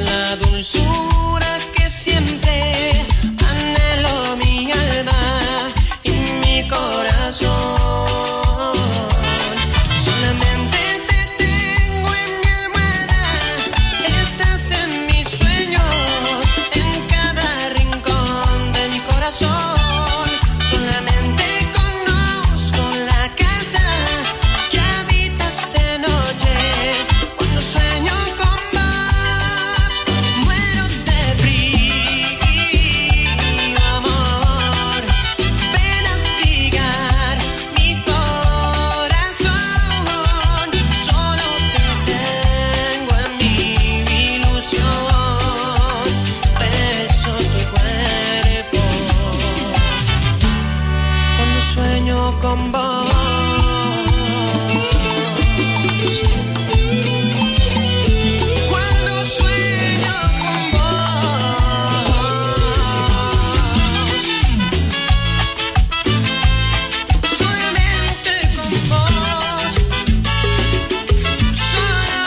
la dulzura que siempre anhelo mi alma y mi corazón. Solamente te tengo en mi almohada, estás en mis sueños, en cada rincón de mi corazón. Solamente conozco la casa que habitas de noche. Cuando sueño con vos, muero de frío, amor. Ven a abrigar mi corazón. Solo te tengo en mi ilusión. Beso tu cuerpo cuando sueño con vos. Cuando sueño con vos, solamente con vos, solo.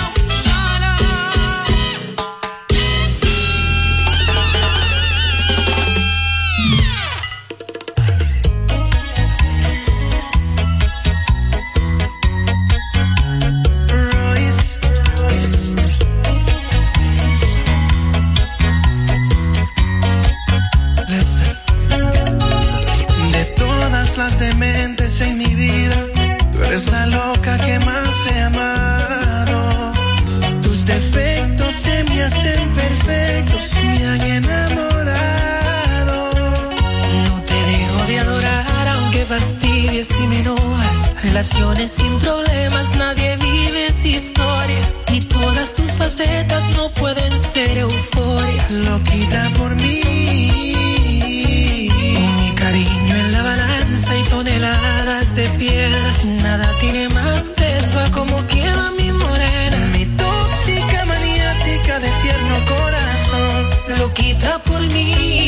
Listen. De todas las dementes en mi vida, tú eres la loca que más he amado. Tus defectos se me hacen perfectos, me han enamorado. No te dejo de adorar aunque fastidies y me enojas. Relaciones sin problemas, nadie vive esa historia. Y todas tus facetas no pueden ser euforia. Loquita por mí, Con mi cariño en la balanza y toneladas de piedras, nada tiene más peso a como quiero a mi morena. mi tóxica maniática de tierno corazón. Loquita por mí.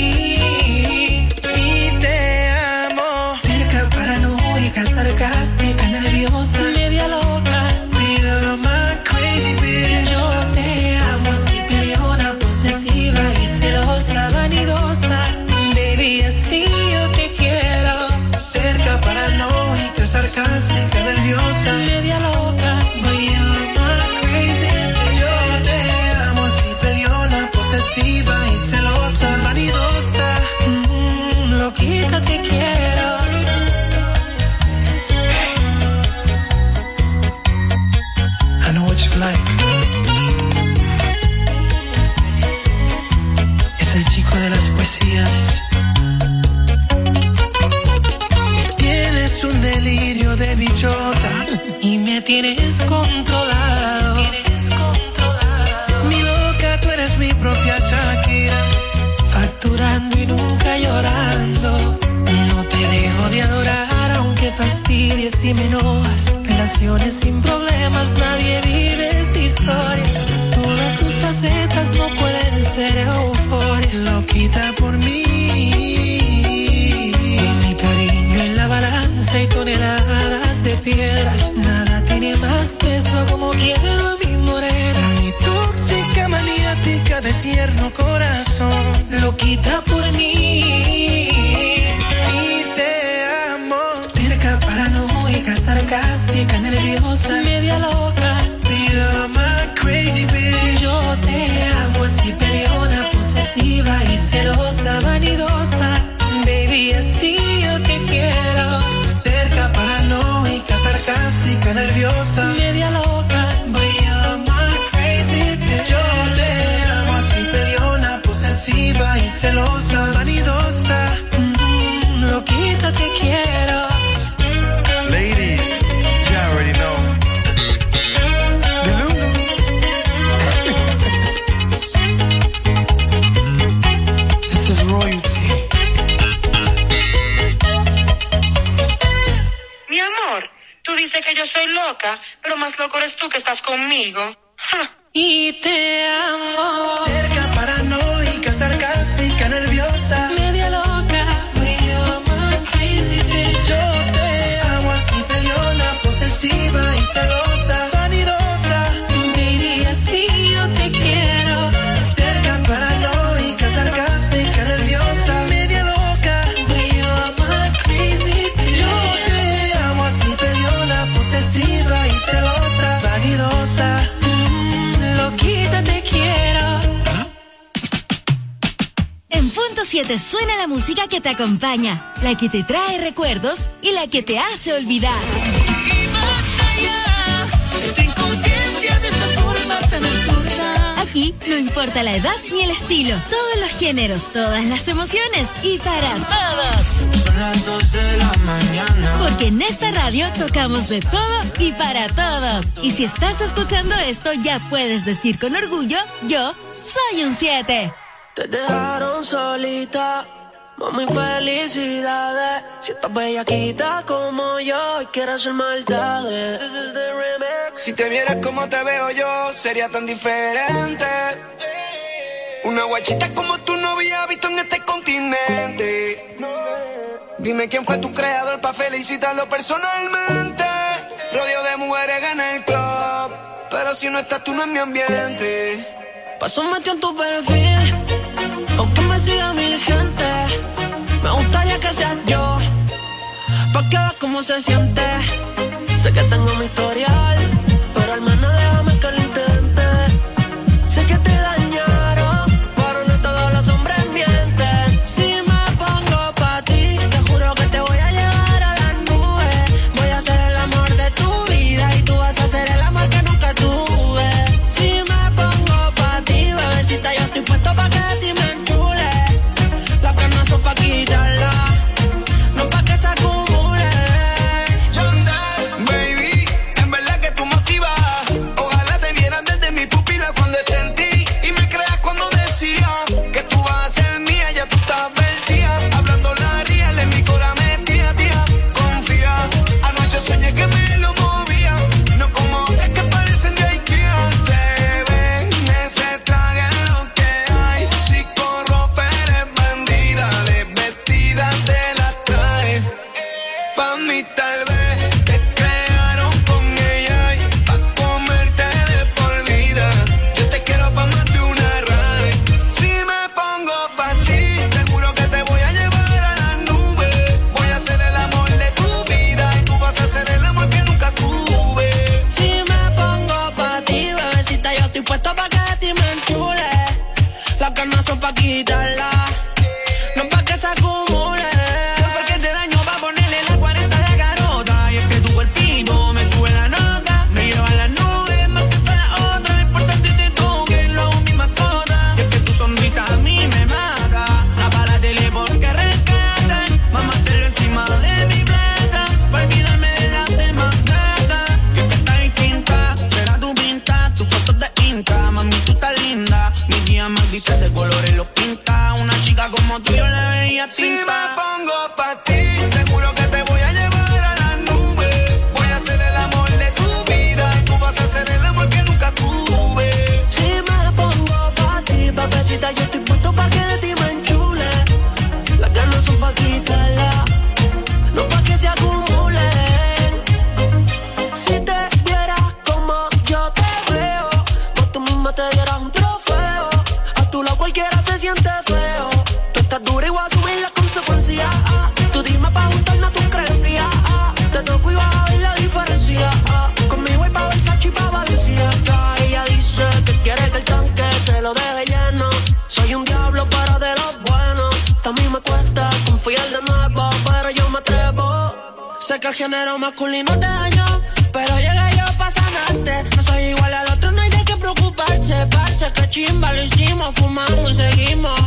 Y te amo. Terca, paranoica, sarcástica, nerviosa, media loca. You're my crazy bitch. Yo te amo así, peleona, posesiva y celosa, vanidosa. Baby, así yo te quiero. Cerca, paranoica, sarcástica, nerviosa. Media loca, but you're my crazy. Yo te amo así, peleona, posesiva y celosa, vanidosa. Loquita te quiero. I know what you like. Es el chico de las poesías. Tienes un delirio de bichota. Y me tienes controlado. Mi loca, tú eres mi propia Shakira. Facturando y nunca llorando. No te dejo de adorar aunque fastidies y me enojas. Relaciones sin problemas, nadie vive esa historia. Todas tus facetas no pueden ser euforia. Loquita por mí. Con mi cariño en la balanza y toneladas de piedras, nada tiene más peso a como quiero a mi morena. Mi tóxica maniática de tierno corazón. Loquita por mí. Y te amo. Terca, paranoica, sarcástica, nerviosa, media loca. You're my crazy bitch. Yo te amo así, peleona, posesiva y celosa, vanidosa. Baby, así yo te quiero. Terca, paranoica, sarcástica, nerviosa. Media loca, but you're my crazy bitch. Yo te amo así, peleona, posesiva y celosa, vanidosa. Loquita te quiero. Ladies, you already know. This is royalty. Mi amor, tú dices que yo soy loca, pero más loco eres tú que estás conmigo. Ja. Y te amo. Terca, paranoica, sarcástica, nerviosa. Media loca, but you're my crazy bitch. Yo te amo así, peleona, posesiva y celosa, vanidosa. Baby, así yo te quiero. Terca, 90.7 suena la música que te acompaña, la que te trae recuerdos y la que te hace olvidar. Y más allá, ten conciencia de esa forma tan absurda. Aquí no importa la edad ni el estilo, todos los géneros, todas las emociones y para todos. Son las 2 de la mañana. Porque en esta radio tocamos de todo y para todos. Y si estás escuchando esto, ya puedes decir con orgullo, yo soy un 7. Te dejaron solita, mami, felicidades. Si estás bellaquita como yo y quieres hacer maldades. This is the remix. Si te vieras como te veo yo, sería tan diferente. Una guachita como tú no había visto en este continente. Dime quién fue tu creador pa' felicitarlo personalmente. Rodeo de mujeres en el club, pero si no estás tú no es mi ambiente. Paso metido en tu perfil, aunque me siga mil gente. Me gustaría que seas yo, pa' que veas cómo se siente. Sé que tengo mi historial, pero al menos déjame que lo intente. Sé que te dañaron, pero no todos los hombres mienten. Si me pongo pa' ti, te juro que te voy a llevar a las nubes. Voy a ser el amor de tu vida y tú vas a ser el amor que nunca tuve. Si me pongo pa' ti, bebecita, yo estoy puesto pa' que de ti me enchule. Las canas son pa' quitarla, no pa' que se acumule. Baby, en verdad que tú motivas. Ojalá te vieran desde mi pupila cuando esté en ti. Y me creas cuando decía que tú vas a ser mía, ya tú estás advertida. Hablando la real, en mi cora metía, tía. Confía, anoche soñé que me lo movía. No como otras que parecen de Ikea. Se ven, se tragan lo que hay. Si corrompe eres bandida, desvestida te las trae. Pa' mí tal vez te crearon con ella y pa' comerte de por vida. Yo te quiero pa' más de una raíz. Si me pongo pa' ti, te juro que te voy a llevar a las nubes. Voy a ser el amor de tu vida y tú vas a ser el amor que nunca tuve. Si me pongo pa' ti, bebecita, yo estoy puesto pa' que de ti me enchule. Las ganas son pa' quitarla, no pa' que se acumule. No porque te daño pa' ponerle la 40 de garota. Y es que tu cuerpito me sube la nota, me lleva a las nubes más que todas las otras. Importante tú que lo hago mi mascota. Y es que tu sonrisa a mí me mata. La para tele porque rescata. Vamos a hacerlo encima de mi plata, pa' olvidarme de las demás gatas. Y es que está distinta, será tu pinta, tus fotos de Insta. Mami, tú estás linda, mi día más dice de colores los pinta. Una chica como tú yo le veía Si tinta. me pongo pa' ti, te juro que te voy a llevar a las nubes. Voy a ser el amor de tu vida y tú vas a ser el amor que nunca tuve. Si me pongo pa' ti, papacita, yo estoy puesto pa' que de ti me enchule. Las ganas son pa' quitarla, no pa' que se acumulen. Si te vieras como yo te veo, vos tú misma te dieras un trofeo. A tu lado cualquiera se siente feo. Tú estás dura y voy a subir las consecuencias. Tú dime pa' juntarnos tus creencias. Te toco y vas a ver la diferencia. Conmigo hay pa' Versace y pa' Valencia. Ella dice que quiere que el tanque se lo deje lleno. Soy un diablo pero de los buenos. También me cuesta confiar de nuevo, pero yo me atrevo. Sé que el género masculino te dañó, pero llegué yo pa' sanarte. No soy igual al otro, no hay de qué preocuparse. Parce, que chimba lo hicimos, fumamos y seguimos.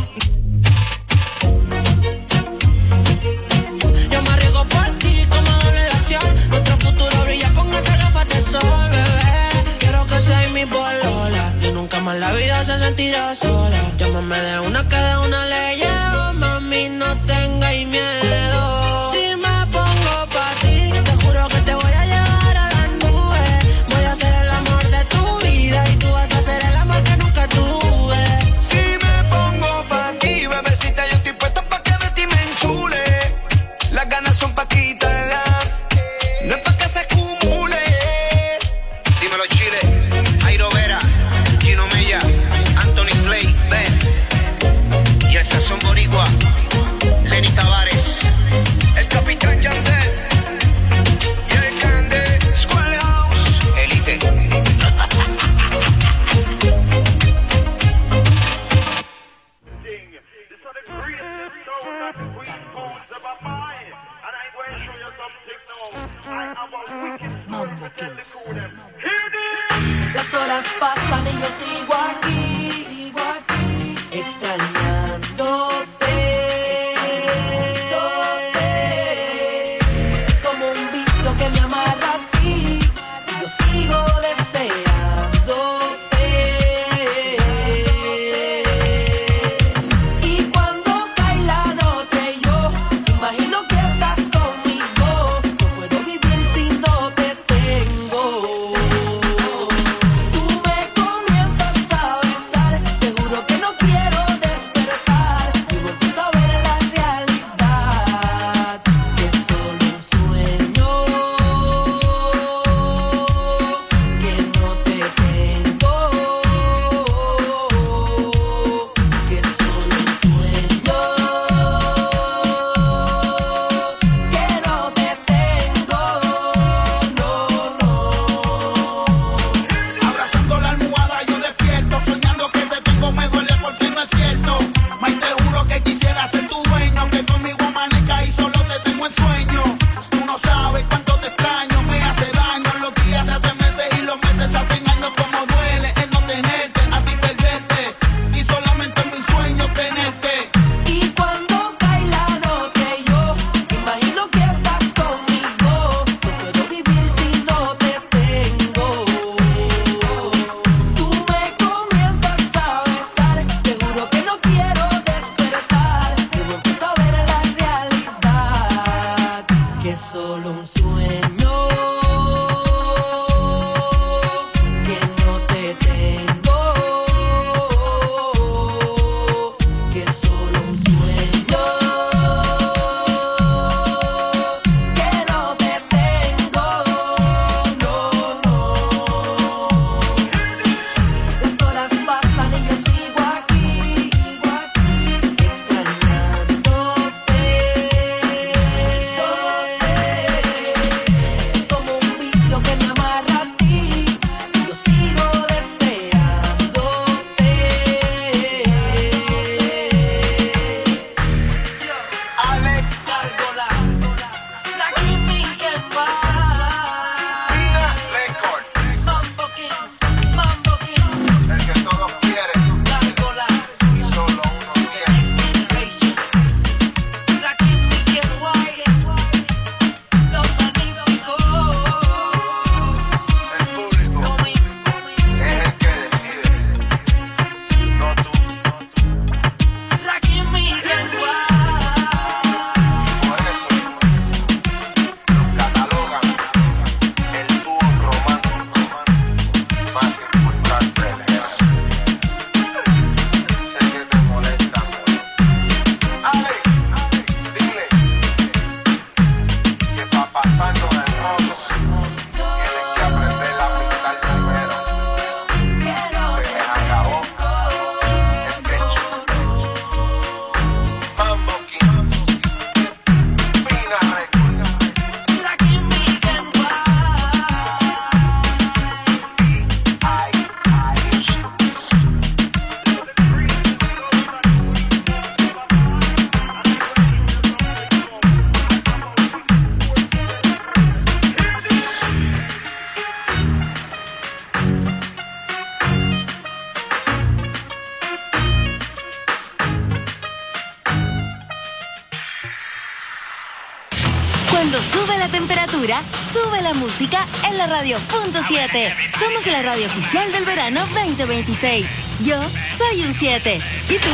Yo me arriesgo por ti como doble de acción. Nuestro futuro brilla, póngase gafas de sol, bebé. Quiero que seas mi polola y nunca más la vida se sentirá sola. Llámame de una que de una le llevo, mami, no tengáis miedo. Si me pongo pa' ti, te juro que te voy a llevar a las nubes. Voy a ser el amor de tu vida y tú vas a ser el amor que nunca tuve. Si me pongo pa' ti, bebecita, yo estoy puesto pa' que de ti me enchule. Las ganas son pa' quitarla, no es pa' que se acumule. Dímelo Chile, Jairo Vera, Gino Mella, Anthony Slay, Bess y el sazón bonito. Cuando sube la temperatura, sube la música en la radio.7. Somos la radio oficial del verano 2026. Yo soy un 7. ¿Y tú?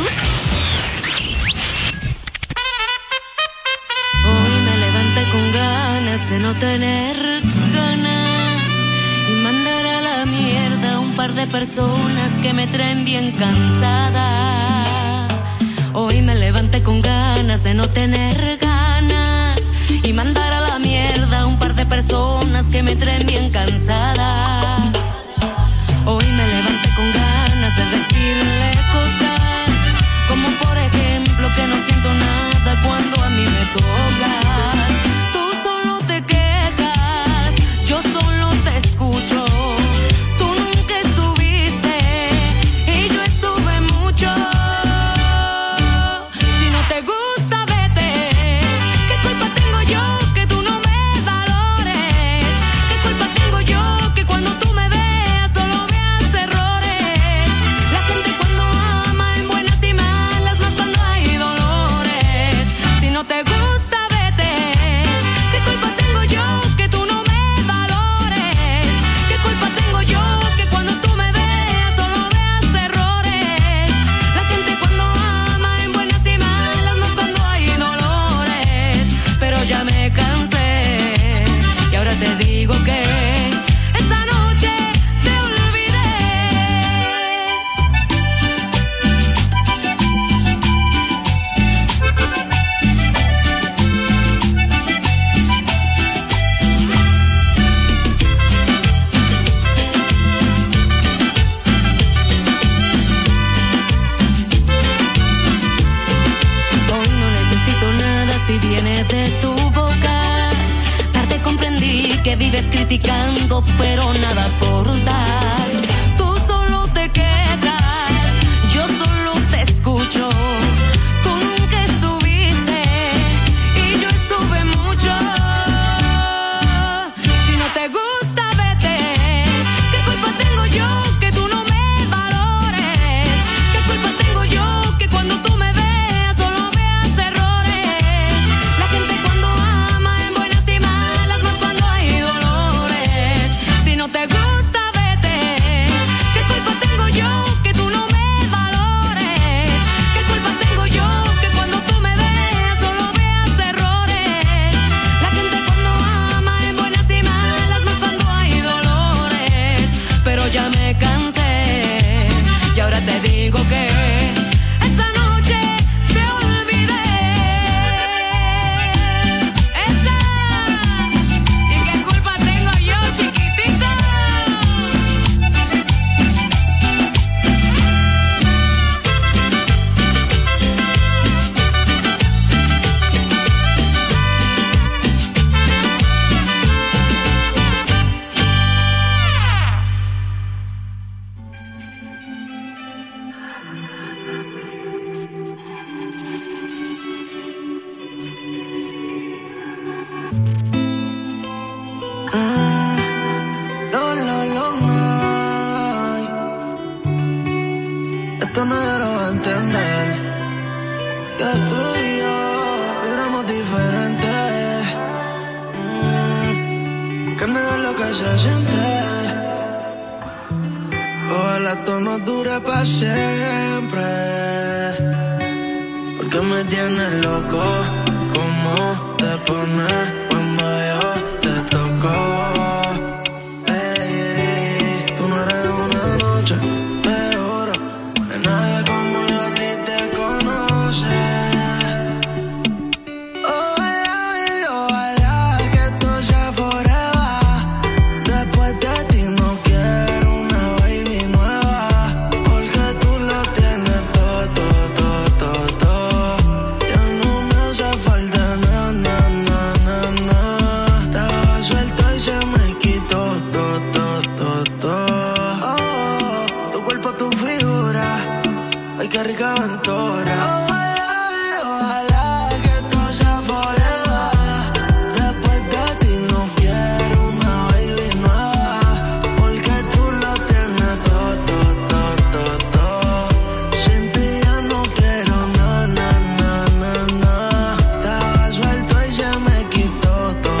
Hoy me levanté con ganas de no tener ganas y mandar a la mierda un par de personas que me traen bien cansada. Hoy me levanté con ganas de no tener ganas y mandar a la mierda un par de personas que me traen bien cansada. Hoy me levanté con ganas de decirle cosas como por ejemplo que no siento nada cuando a mí me tocas. Tú solo te quejas, yo solo te escucho. Tú nunca estuviste y yo estuve mucho. Si no te gusta, vete. ¿Qué culpa tengo yo que tú no me valores? ¿Qué culpa tengo yo que cuando tú me veas solo veas errores? La gente cuando ama en buenas y malas, más cuando hay dolores. Si no te gusta, vete. ¿Qué culpa tengo yo que tú no me valores? ¿Qué culpa tengo yo que cuando tú me veas solo veas errores? La gente cuando ama en buenas y malas, más cuando hay dolores. Pero ya me cansé y ahora te digo que esta noche te olvidé. Hoy no necesito nada si viene de tu boca. Tarde comprendí que vives criticando, pero nada aportas. Tú solo te quedas, yo solo te escucho. Tú nunca estuviste y yo estuve mucho. Si no te gusta, vete. ¿Qué culpa tengo yo que tú no me valores? ¿Qué culpa tengo yo que cuando tú me veas solo veas errores? La gente cuando ama en buenas y malas, más cuando hay dolores. Si no te gusta, vete. ¿Qué culpa tengo yo que tú no me valores? ¿Qué culpa tengo yo que cuando tú me veas solo veas errores? La gente cuando ama en buenas y malas, más cuando hay dolores. Pero ya me cansé y ahora te digo que esta noche te olvidé. Esa. ¿Y qué culpa tengo yo, chiquitito? Esto nadie lo va a entender. Que tú y yo éramos diferentes. Que negar lo que se siente. Ojalá esto no dure para siempre. Porque me tienes loco. ¿Cómo te pones cuando yo te toco? Tú no eres una noche, te juro. Que nadie como yo a ti te conoce. Ojalá que esto sea forever. Después de ti no quiero una baby nueva. Porque tú lo tienes todo. Ya no me hace falta nada. Estaba suelto y se me quitó todo. Tu cuerpo, tu figura. Ay, qué rica aventura. Ojalá que esto sea forever. Después de ti no quiero una baby nueva. Porque tú lo tienes todo. Sin ti ya no quiero nada. Estaba suelto y se me quitó todo.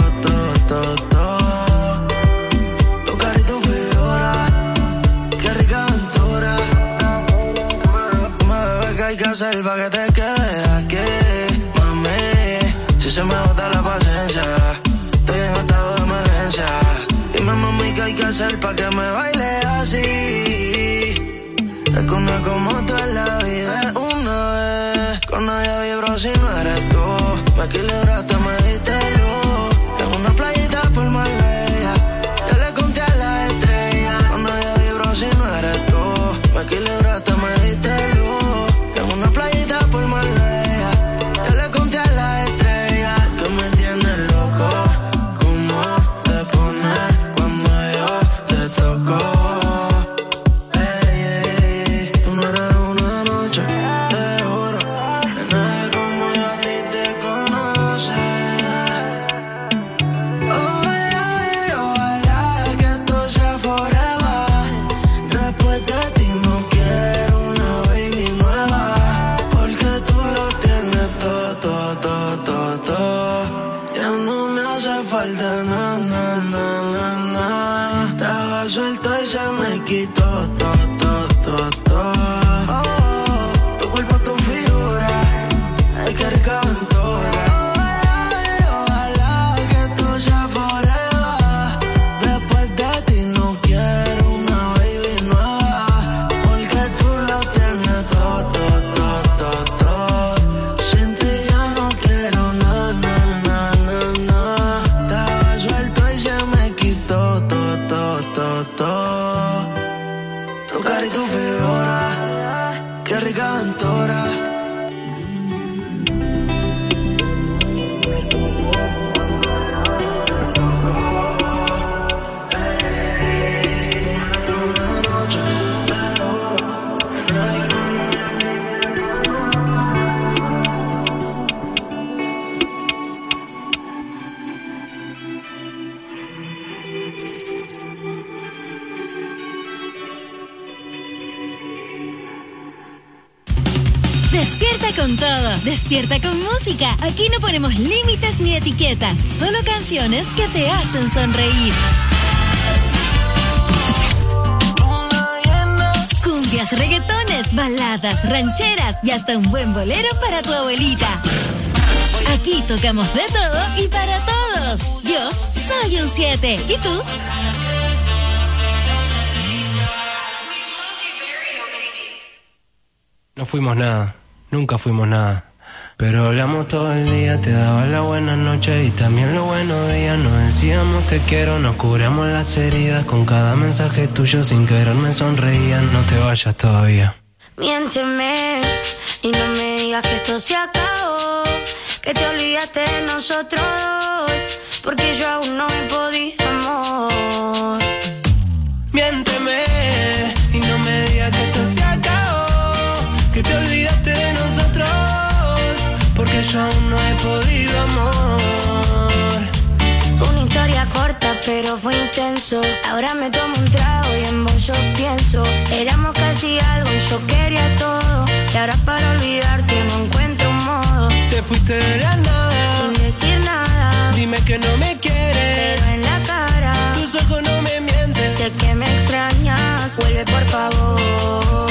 hay que hacer pa' que te quedes aquí, mami? Si se me bota la paciencia, estoy en estado de emergencia. Dime, mami, ¿qué hay que hacer pa' que me baile así? Es que una como tú en la vida es una vez. Con nadie vibro si no eres tú. Me equilibraste, me diste luz. En una playita por Marbella, ya le conté a las estrellas. Con nadie vibro si no eres tú. Me equilibraste, me diste luz. En una playita por Marbella, ya le conté a las estrellas. Que me tienes loco, cómo te pones cuando yo te toco. Tú no eres una noche, te juro, que nadie como yo a ti te conoce. Ojalá que esto sea forever. Después de ti no quiero una baby nueva, porque tú lo tienes todo, todo, todo, todo. Ya no me hace falta nada, nada, nada, nada. Estaba suelto y se me quitó todo, todo, todo, todo. Oh, tu cuerpo, tu figura, ay, qué rica aventura. Ojalá que esto sea forever. Después de ti no quiero una baby nueva, porque tú lo tienes todo, todo, todo, todo, todo. Sin ti ya no quiero nada, nada, nada, nada. Estaba suelto y se me quitó todo, todo, todo, todo. Tu cara y tu figura, qué rica aventura. Despierta con todo, despierta con música. Aquí no ponemos límites ni etiquetas, solo canciones que te hacen sonreír. Cumbias, reggaetones, baladas, rancheras y hasta un buen bolero para tu abuelita. Aquí tocamos de todo y para todos. Yo soy un 7. ¿Y tú? No fuimos nada, nunca fuimos nada. Pero hablamos todo el día, te daba la buena noche y también los buenos días. Nos decíamos te quiero, nos curamos las heridas. Con cada mensaje tuyo sin querer me sonreían. No te vayas todavía. Miénteme y no me digas que esto se acabó, que te olvidaste de nosotros dos, porque yo aún no he podido, amor. Miénteme y no me digas que esto se acabó, que te olvidaste de nosotros, porque yo aún no he podido, amor. Una historia corta pero fue intenso. Ahora me tomo un trago y en vos yo pienso. Éramos casi algo y yo quería todo, y ahora para olvidarte no encuentro un modo. Te fuiste de la nada, sin decir nada. Dime que no me quieres, pero en la cara tus ojos no me mienten. Sé que me extrañas, vuelve por favor.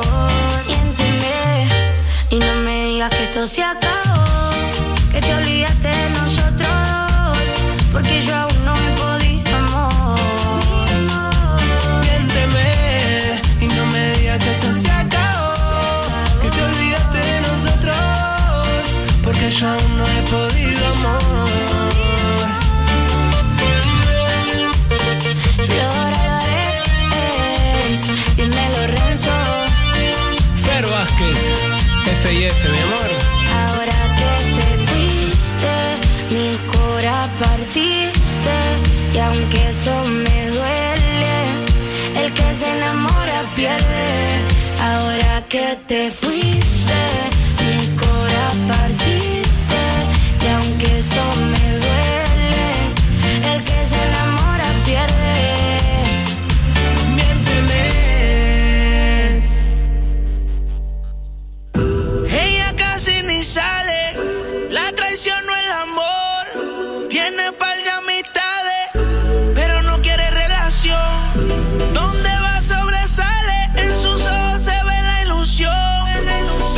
Y no me digas que esto se acabó, que te olvidaste de nosotros dos, porque yo aún no he podido, amor. Miénteme y no me digas que esto se acabó, que te olvidaste de nosotros, porque yo aún no he podido, amor. Flor Álvarez, dímelo Renzo, Fer Vázquez, F&F, mi amor. Ahora que te fuiste, mi cora partiste, y aunque esto me duele, el que se enamora pierde. Ahora que te fuiste, mi cora partiste, y aunque esto me duele, el que se enamora pierde. Sale, la traición no es el amor. Tiene par de amistades, pero no quiere relación. Donde va sobresale, en sus ojos se ve la ilusión.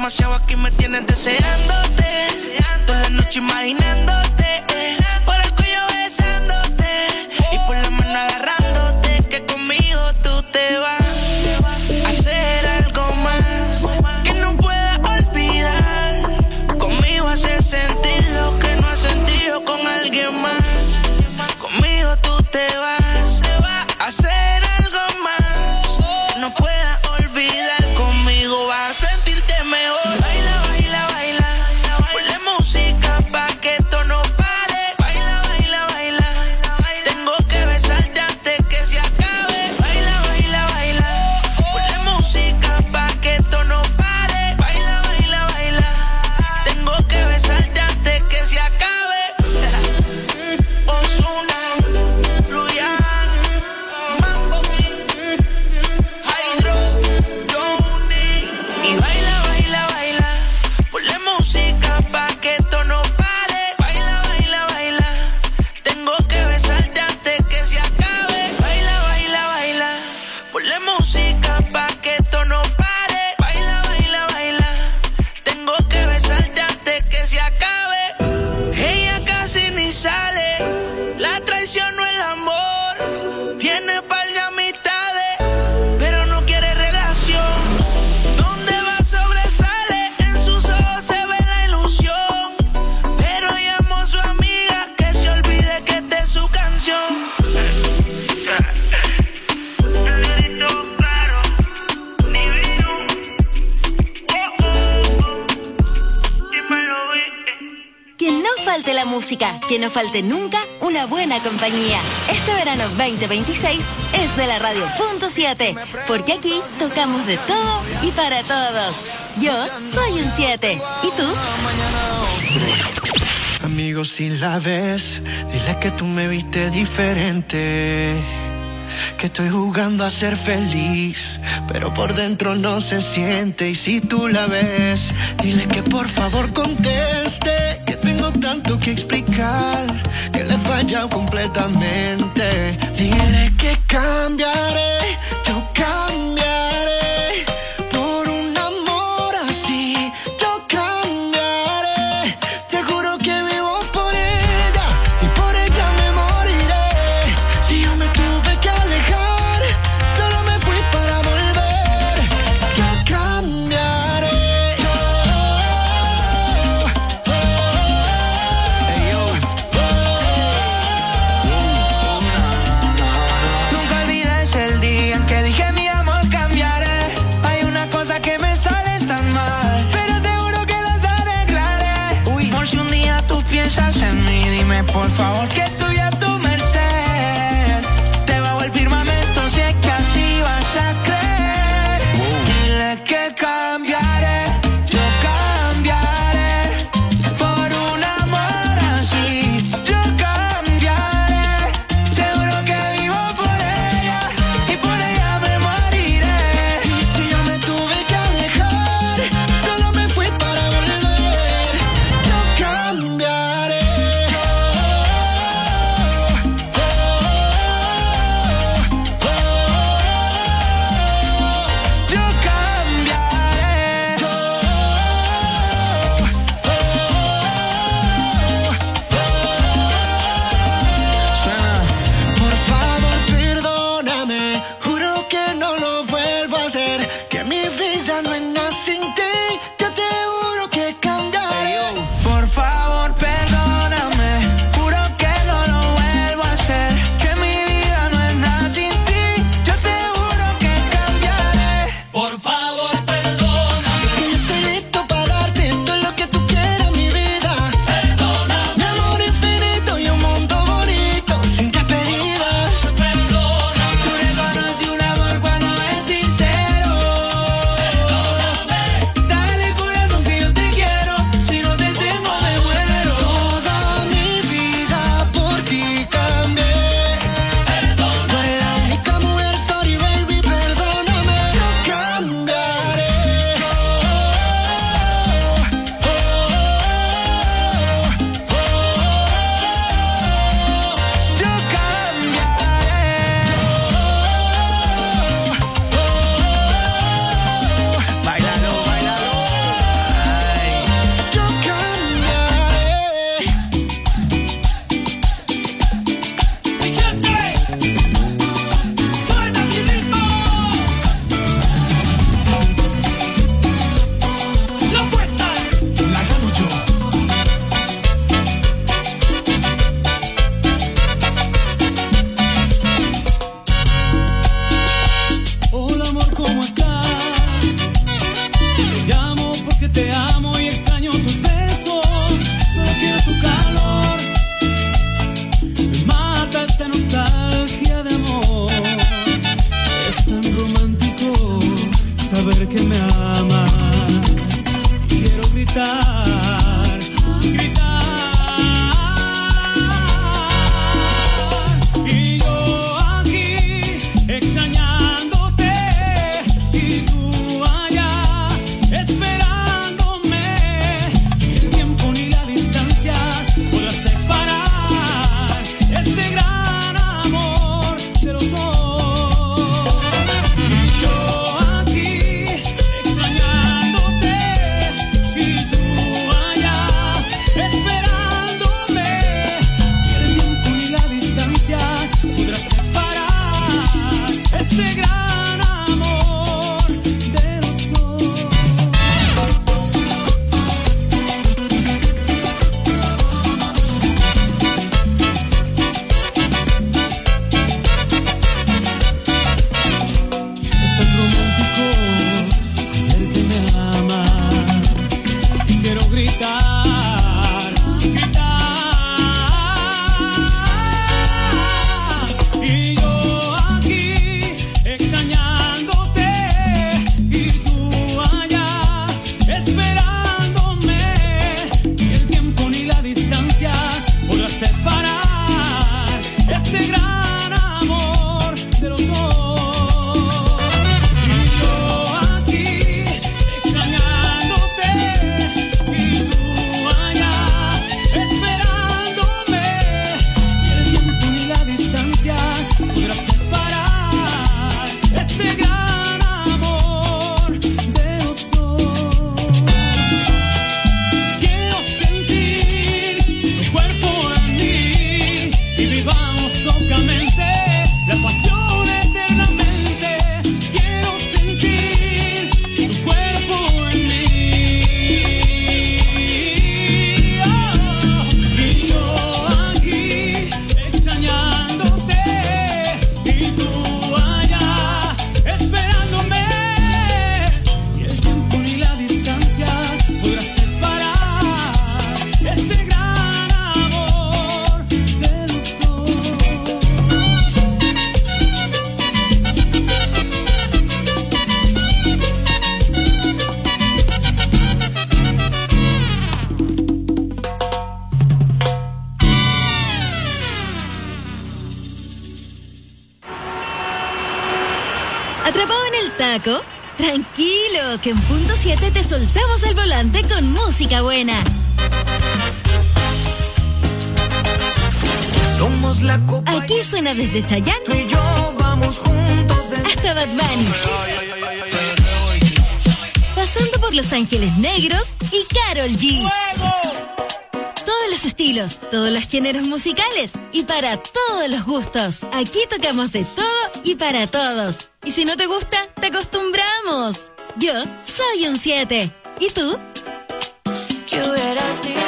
demasiado, aquí me tienes deseándote. Toda la noche imaginándote. Por el cuello besándote. Y por la mano agarrándote. Que conmigo tú te vas a hacer algo más que no pueda olvidar. Conmigo hacer sentir lo que no has sentido con alguien más. Conmigo tú te vas a hacer algo más que no pueda olvidar. Conmigo vas a sentirte mejor. Baila, baila, baila. Ponle música pa' que esto no pare. Baila, baila, baila. Tengo que besarte antes que se acabe. Baila, baila, baila. Ponle música pa' que esto no pare. Baila, baila, baila. Tengo que besarte antes que se acabe. Ozuna, Luyan, Mambo King, Hydro, Johnny. Y baila, baila, baila. Ponle música pa' que esto no pare. Baila, baila, baila. Tengo que besarte antes que se acabe. Baila, baila, baila. Ponle música pa' que esto no pare. Baila, baila, baila. Tengo que besarte antes que se acabe. Ella casi ni sale. La traición no el amor. Tiene par de amistades, pero no quiere relación. Donde va sobresale, en sus ojos se ve la ilusión. Pero llamó a su amiga que se olvide que esta es su canción. Claro, ni vino. Dímelo, Que no falte la música, que no falte nunca una buena compañía. Este verano 2026 es de la Radio Punto 7, porque aquí tocamos de todo y para todos. Yo soy un 7, ¿y tú? Amigo, si la ves, dile que tú me viste diferente. Que estoy jugando a ser feliz, pero por dentro no se siente. Y si tú la ves, dile que por favor conteste. Que tengo tanto que explicar, que le he fallado completamente. Dile que cambiaré, yo cambiaré. Por un amor así, yo cambiaré. Te juro que vivo por ella, y por ella me moriré. Si yo me tuve que alejar, solo me fui para volver. Yo cambiaré. Nunca olvides el día en que ¿Atrapado en el taco? Tranquilo, que en punto 7 te soltamos el volante con música buena. Somos la copa. Aquí suena desde Chayanne. Tú y yo vamos juntos hasta Bad Bunny. Pasando por Los Ángeles Negros y Karol G. ¡Fuego! Todos los estilos, todos los géneros musicales y para todos los gustos. Aquí tocamos de todo y para todos. Y si no te gusta, te acostumbramos. Yo soy un 7. ¿Y tú? ¿Qué hubiera sido?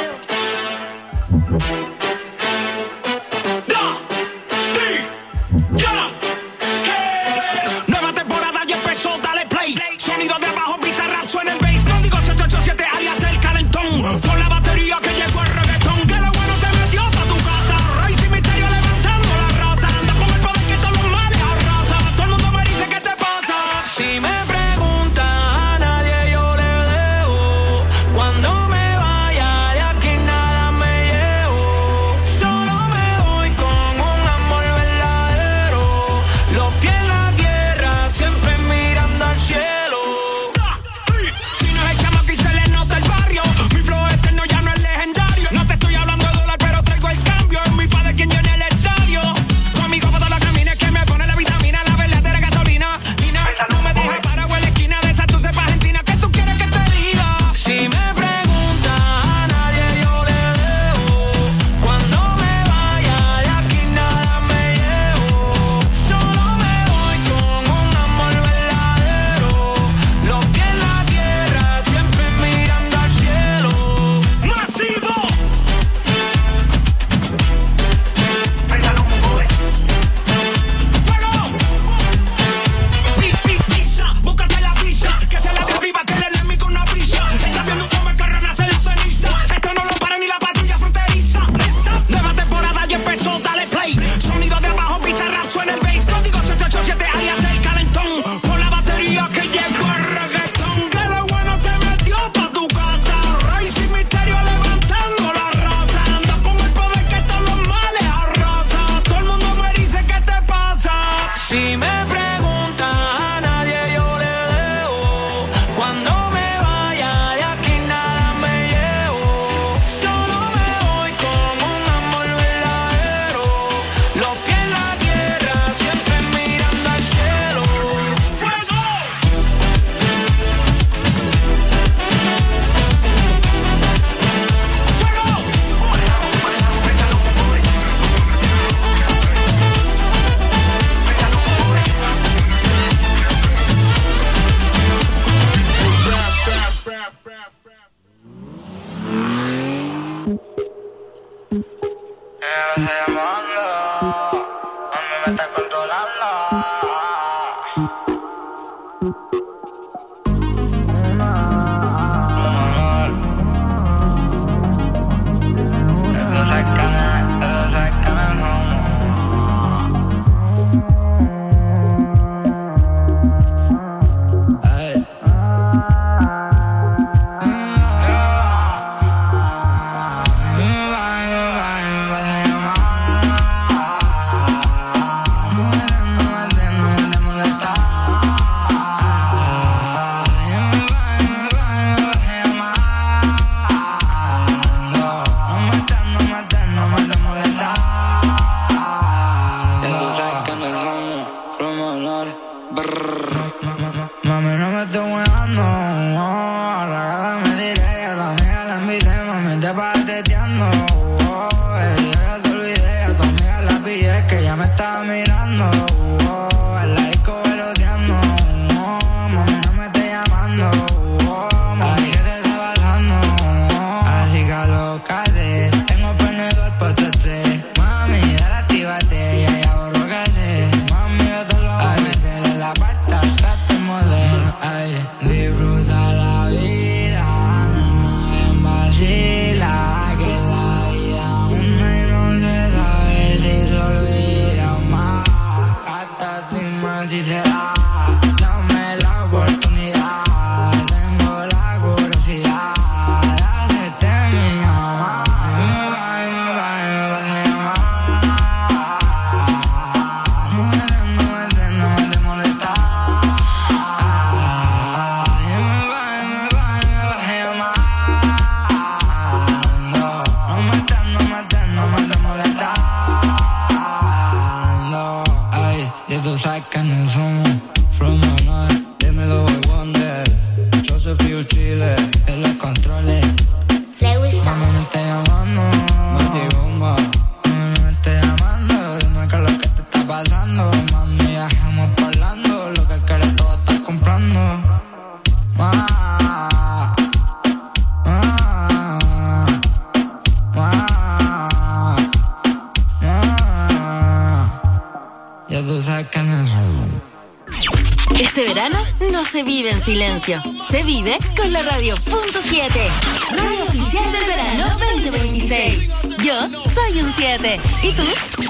Nueva temporada ya empezó, dale play. Sonido de abajo, Bizarrap suena el bass. No digo 787, alias el calentón. Con la batería que llegó el reggaetón. Que lo bueno se metió pa' tu casa. Rey sin misterio levantando la raza. Anda con el poder que todos los males arrasa. Todo el mundo me dice ¿qué te pasa? Si me preguntan a nadie yo le debo. Cuando me vaya de aquí nada me llevo. Solo me voy con un amor verdadero. Los pies en la tierra, siempre mirando al cielo. Si no es el chamaco y se le nota el barrio. Mi flow eterno ya no es legendario. No te estoy hablando de dólar, pero traigo el cambio. Es mi fa de quien llena el estadio. Conmigo para todas las caminas que me pone la vitamina, la verdadera gasolina. No me dejes para en la esquina de esa tu cepa argentina. ¿Qué tú quieres que te diga? Si me preguntas a nadie yo le debo. Cuando me vaya de aquí nada me llevo. Solo me voy con un amor verdadero. Los pies en la tierra, siempre mirando al cielo. ¡Masivo! ¡Fuego! Pisa, búscate la pizza. Que se la de arriba, que le mi con una brisa. Está viendo cómo el carro nace la ceniza. Esto no lo para ni la patrulla fronteriza. Nueva temporada ya empezó, dale play. Sonido de abajo, Bizarrap suena el bass. Código 787, alias el calentón. Con la batería que llegó el reggaetón. Que lo bueno se metió pa' tu casa. Rey sin misterio levantando la raza. Anda con el poder que todos los males arrasa. Todo el mundo me dice ¿qué te pasa? Si me preguntan a nadie yo le debo. Cuando me vaya de aquí nada me llevo. Solo me voy con un amor verdadero. Los pies en la tierra, siempre mirando al cielo. ¡Fuego! Me está controlando. Mami, no me estoy weando. Ahora me diré, a tu amiga la invité, mami, te pateteando. Ya te olvidé, a tu amiga la pillé, que ya me estaba mirando. En la disco veloteando. Mami, no me estés llamando. Mami, ¿qué te está pasando? Así que alócate, tengo prendedor pa' tu estrés. Mami, dale, actívate, ya borro que sé. Mami, yo te lo voy a meter en la puerta, trate modelo. Ay, disfruta la vida, nena, ven vacila. Que la vida una y no se sabe si se olvida más. sabes quiénes somos. From Manuel, dímelo, boy wonder. Joseph y Chile, en los controles. Mami, me está llamando, me bomba. Mami, me está llamando, dime qué es lo que te está pasando. Mami, ya estamos hablando, lo que quieres todo estás comprando. Ya tú sabes quiénes son. Este verano no se vive en silencio, se vive con la Radio.7, radio oficial del verano 2026. Yo soy un 7. ¿Y tú?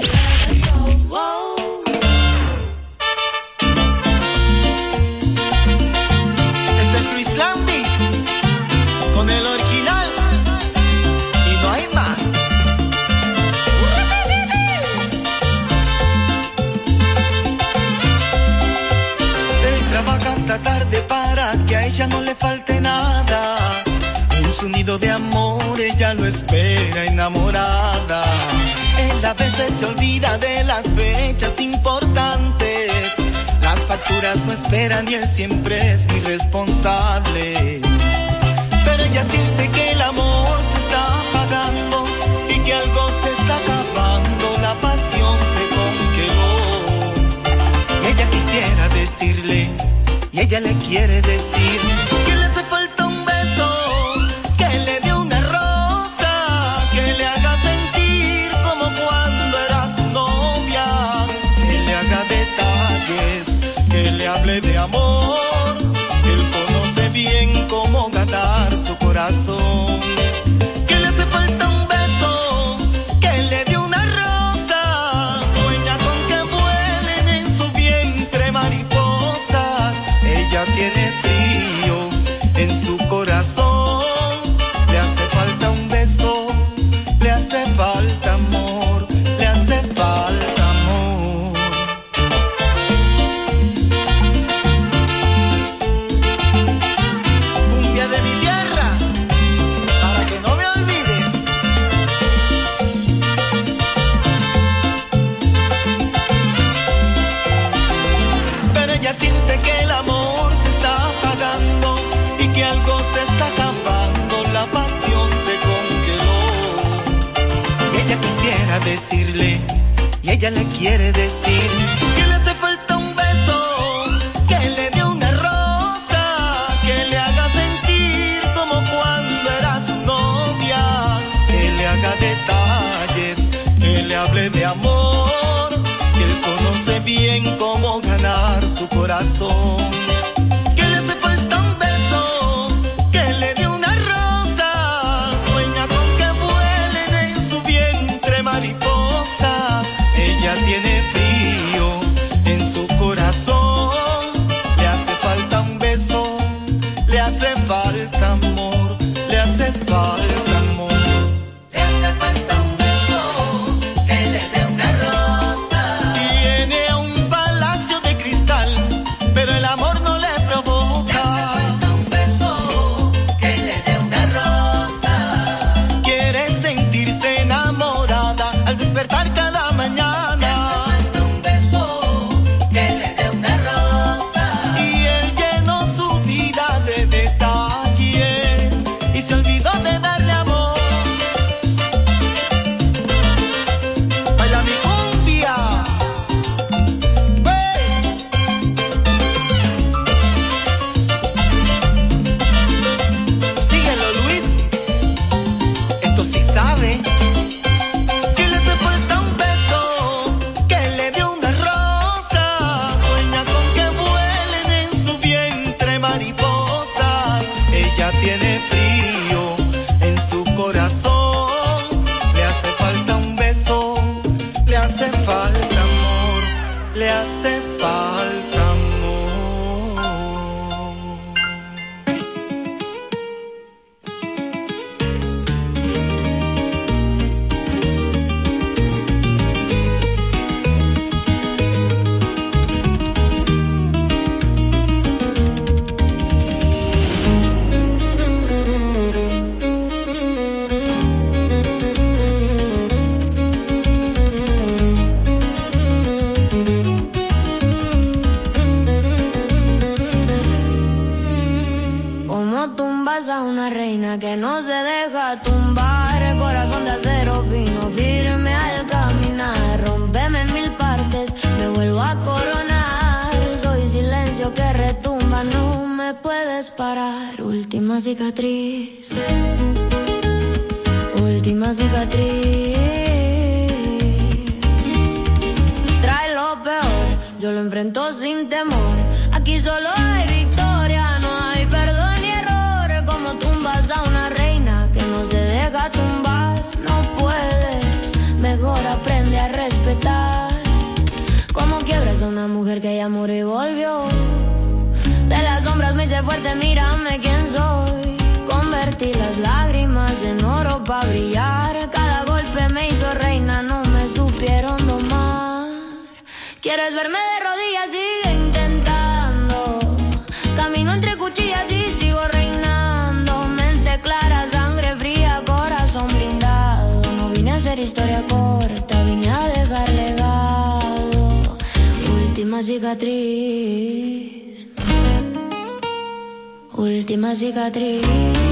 Este es Luis Landis con el original y no hay más. Trabaja hasta tarde para que a ella no le falte nada. En su nido de amor ella lo espera enamorada. Él a veces se olvida de las fechas importantes. Las facturas no esperan y él siempre es irresponsable. Pero ella siente que el amor se está apagando y que algo se está acabando. La pasión se congeló. Ella quisiera decirle, y ella le quiere decir, que le hace falta un beso, que le dé una rosa, que le haga sentir como cuando era su novia, que le haga detalles, que le hable de amor, que él conoce bien cómo ganar su corazón. Que le hace falta un beso, que le dé una rosa, sueña con que vuelen en su vientre mariposas. Ella tiene frío en su corazón, le hace falta un beso, le hace falta amor, le hace falta amor. Cumbia de mi tierra, para que no me olvides. Pero ella siente que el amor se está apagando y que algo se está acabando, la pasión se congeló. Y ella quisiera decirle, y ella le quiere decir, que le hace falta un beso, que le dé una rosa, que le haga sentir como cuando era su novia, que le haga detalles, que le hable de amor, que él conoce bien cómo ganar su corazón. Que le hace falta un beso, que le dé una rosa, sueña con que vuelen en su vientre mariposas. Ella tiene frío en su corazón, le hace falta un beso, le hace falta amor, le hace falta amor. Le hace falta un beso, que le dé una rosa. Tiene un palacio de cristal, pero el amor no le provoca. Le hace falta un beso, que le dé una rosa. Quiere sentirse enamorada al despertar cada mañana. Le hace falta un beso, que le dé una rosa. Y él llenó su vida de detalles y se olvidó de darle amor. Baila mi cumbia. ¡Hey! Síguelo, Luis. Esto sí sabe. Que le hace falta un beso, que le dé una rosa, sueña con que vuelen en su vientre mariposas. Ella tiene frío en su corazón, le hace falta un beso, le hace falta amor, le hace falta amor. tumbas a una reina que no se deja tumbar. Corazón de acero fino, firme al caminar. Rómpeme en mil partes, me vuelvo a coronar. Soy silencio que retumba, no me puedes parar. Última cicatriz, última cicatriz. Trae lo peor, yo lo enfrento sin temor. Aquí solo hay victoria, no hay perdón ni error. Como tumbas a una reina que no se deja tumbar. No puedes, mejor aprende a respetar. Como quiebras a una mujer que ya murió y volvió. De las sombras me hice fuerte, mírame quién soy. Convertí las lágrimas en oro pa' brillar. Cada golpe me hizo reina, no me supieron domar. ¿Quieres verme de rodillas? Sigue intentando. Camino entre cuchillas y sigo reinando. Mente clara, sangre fría, corazón blindado. No vine a hacer historia corta, vine a dejar legado. Última cicatriz, última cicatriz.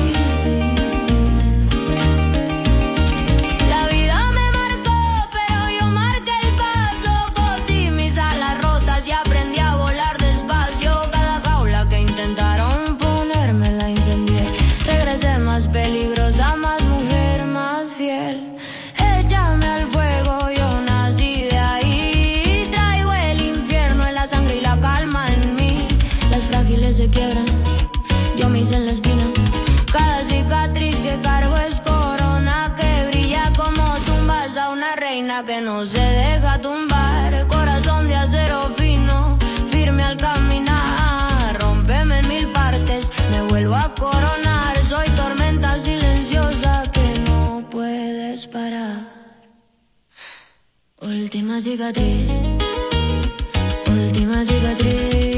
La vida me marcó, pero yo marqué el paso. Cosí mis alas rotas y aprendí a volar despacio. Cada jaula que intentaron ponerme la incendié. Regresé más peligrosa, más mujer, más fiel. Échame al fuego, yo nací de ahí. Traigo el infierno en la sangre y la calma en mí. Las frágiles se quiebran, yo me hice en la espina. Cada cicatriz que cargo es corona que brilla. Como tumbas a una reina que no se deja tumbar. Corazón de acero fino, firme al caminar. Rómpeme en mil partes, me vuelvo a coronar. Soy tormenta silenciosa que no puedes parar. Última cicatriz, última cicatriz.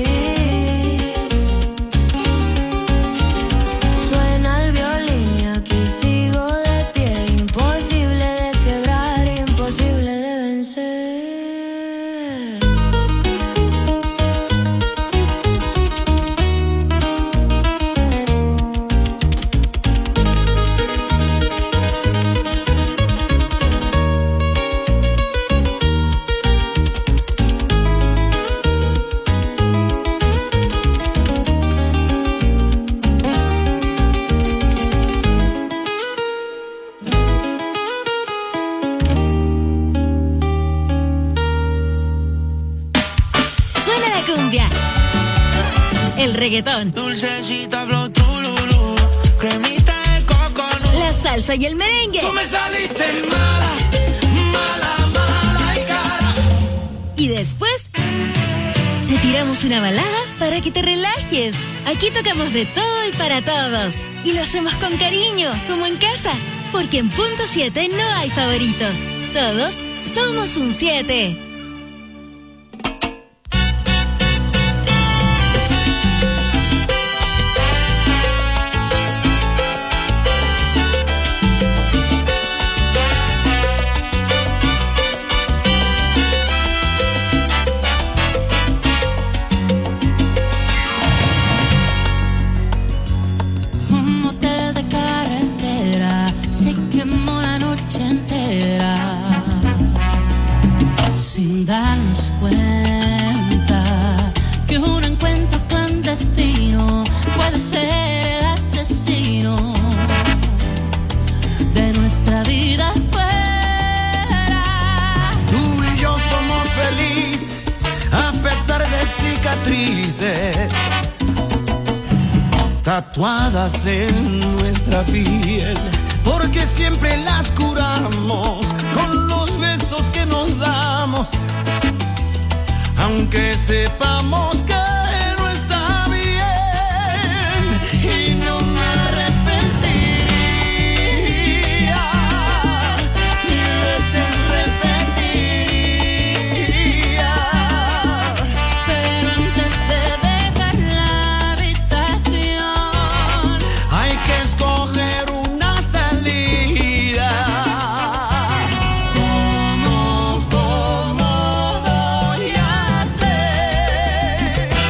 El reggaetón, dulcecita flow trululú, cremita de coconut, la salsa y el merengue. Tú me saliste mala, mala, mala y cara. Y después te tiramos una balada para que te relajes. Aquí tocamos de todo y para todos. Y lo hacemos con cariño, como en casa. Porque en Punto 7 no hay favoritos. Todos somos un 7. Darnos cuenta que un encuentro clandestino puede ser el asesino de nuestra vida fuera. Tú y yo somos felices a pesar de cicatrices tatuadas en nuestra piel, porque siempre las curamos con los besos que nos damos. Aunque sepamos que no está bien, y no me arrepentiría, mil veces repetiría, pero antes de dejar la habitación hay que escoger una salida. ¿Cómo voy a hacer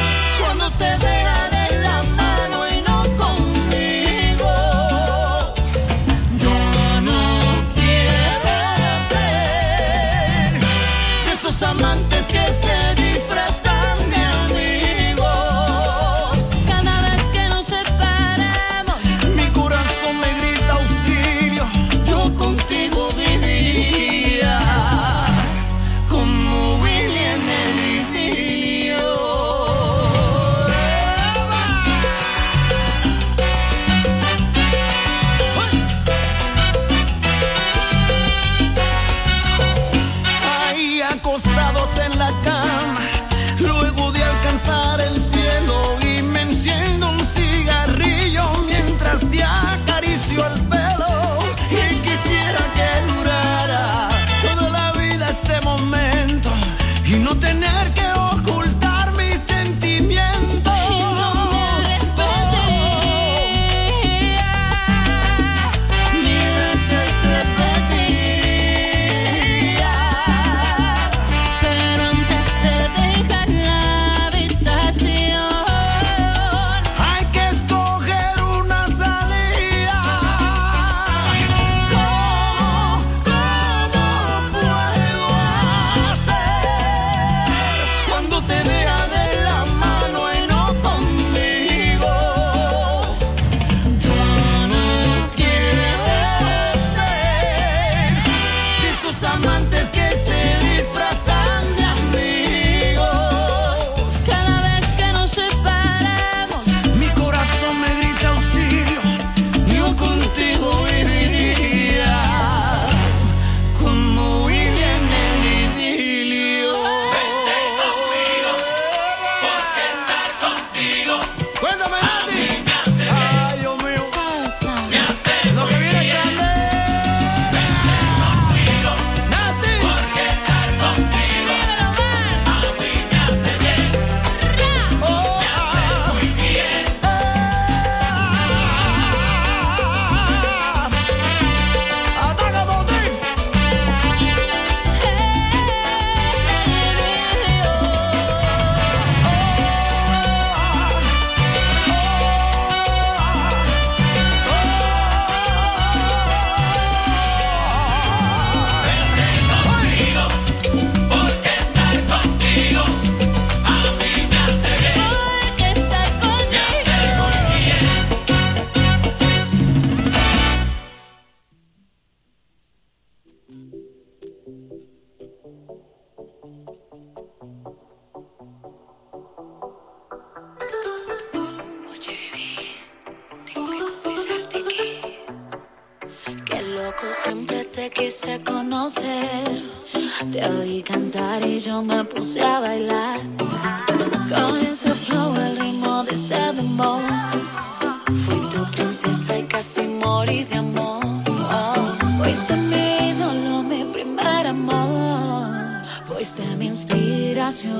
te quise conocer, te oí cantar y yo me puse a bailar. Con ese flow, el ritmo de ese dembow, fui tu princesa y casi morí de amor. Fuiste mi ídolo, mi primer amor, fuiste mi inspiración.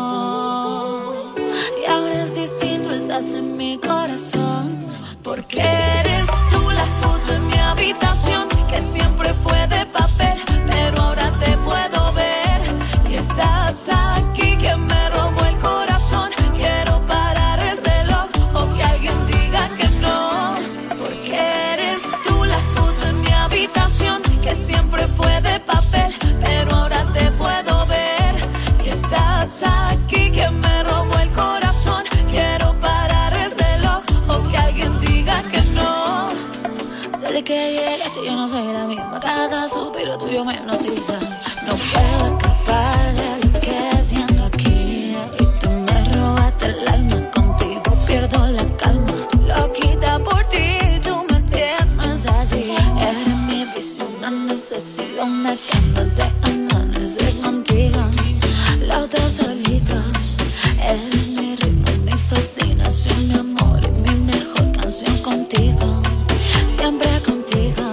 Y ahora es distinto, estás en mi corazón, porque eres tú la foto en mi habitación, que siempre fue de papel, pero ahora te puedo ver. Y estás aquí, que me robó el corazón. Quiero parar el reloj o que alguien diga que no, porque eres tú la foto en mi habitación, que siempre fue de papel, pero ahora te puedo ver. Y estás aquí, que me robó el corazón. Quiero parar el reloj o que alguien diga que no. Desde que llegaste yo no soy la misma, cada suspiro tuyo me hipnotiza. No puedo escapar de lo que siento aquí, y tú me robaste el alma, contigo pierdo la calma. Loquita por ti, tú me tienes así. Eres mi visión, una necesidad, una cama de amanecer contigo. Los dos solitos, eres mi ritmo, mi fascinación, mi amor y mi mejor canción contigo. Siempre contigo,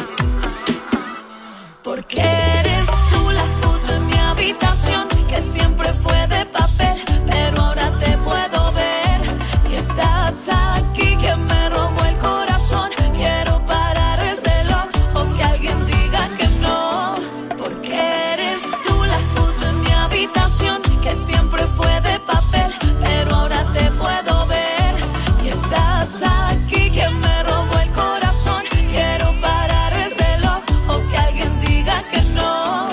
porque eres tú la foto en mi habitación, que siempre fue de papel, pero ahora te puedo ver. Y estás aquí, que me robó el corazón. Quiero parar el reloj o que alguien diga que no, porque eres tú la foto en mi habitación, que siempre fue de papel, pero ahora te puedo ver. Y estás aquí, que me robó el corazón. Quiero parar el reloj o que alguien diga que no.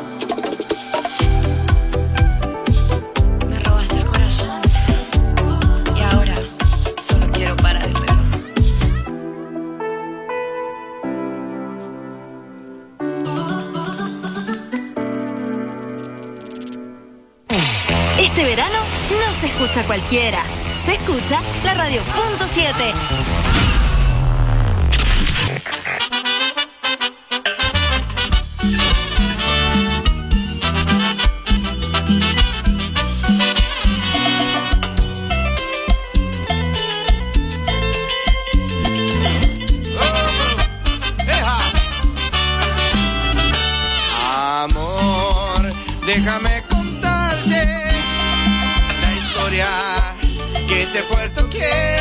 Me robaste el corazón y ahora solo quiero parar el reloj. Este verano no se escucha cualquiera, se escucha la Radio.7. Amor, déjame contarte la historia que te puerto quiero.